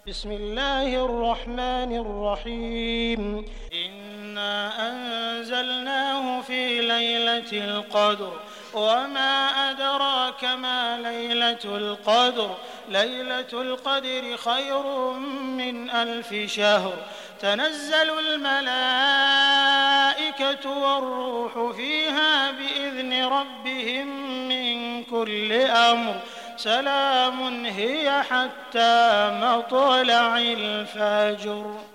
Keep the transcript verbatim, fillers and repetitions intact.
بسم الله الرحمن الرحيم إنا أنزلناه في ليلة القدر وما أدراك ما ليلة القدر ليلة القدر خير من ألف شهر تنزل الملائكة والروح فيها بإذن ربهم من كل أمر سلام هي حتى مطلع الفجر.